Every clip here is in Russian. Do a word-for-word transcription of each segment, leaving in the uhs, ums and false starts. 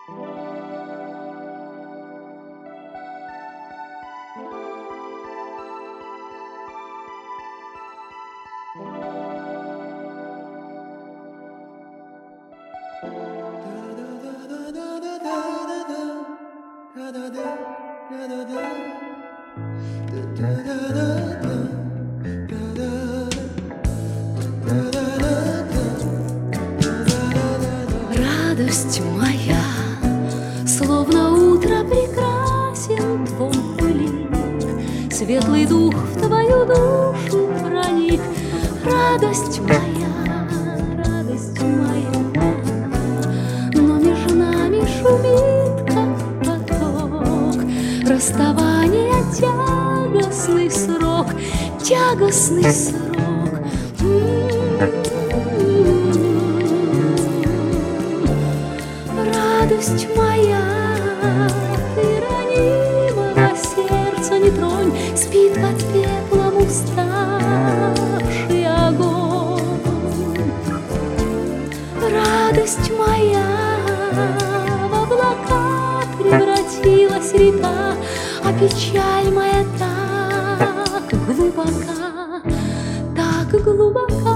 Радость моя, словно утро прекрасен твой лик, светлый дух в твою душу проник. Радость моя, радость моя, но между нами шумит, как поток, расставание тягостный срок, тягостный срок. Радость моя, ты ранимого сердца не тронь, спит под пеплом уставший огонь. Радость моя, в облака превратилась река, а печаль моя так глубока, так глубока.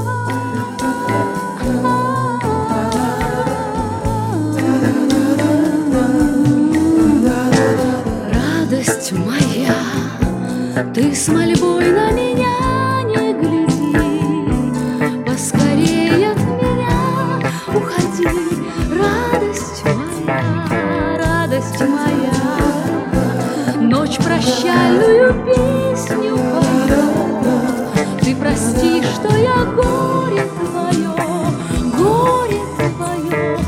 Радость моя, ты с мольбой на меня не гляди, поскорее от меня уходи. Радость моя, радость моя, ночь прощальную песню поет. Ты прости, что я горе твое, горе твое.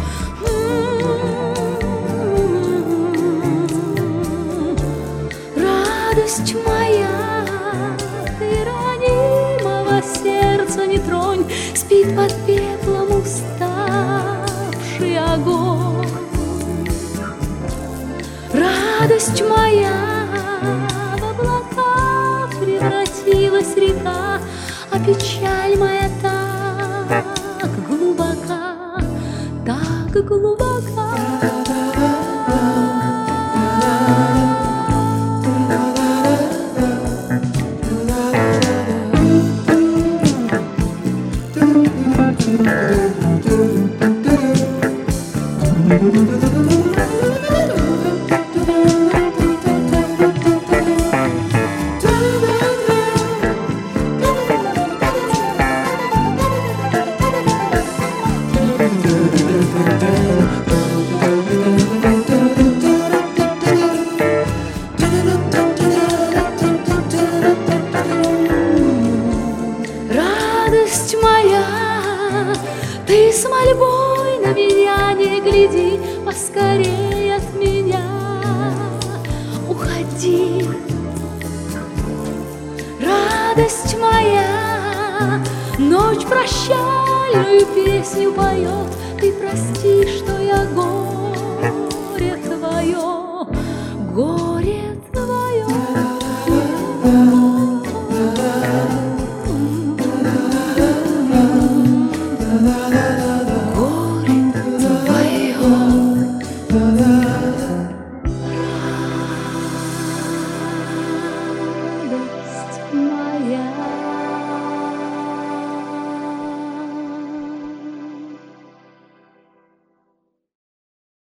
Радость моя, ты ранимого сердца не тронь, спит под пеплом уставший огонь. Радость моя, в облака превратилась река, а печаль моя так глубока, так глубока. Радость моя, ты с мольбой на меня не гляди, поскорей от меня уходи. Радость моя, ночь прощальную песню поет. Ты прости, что я горе твое, горе.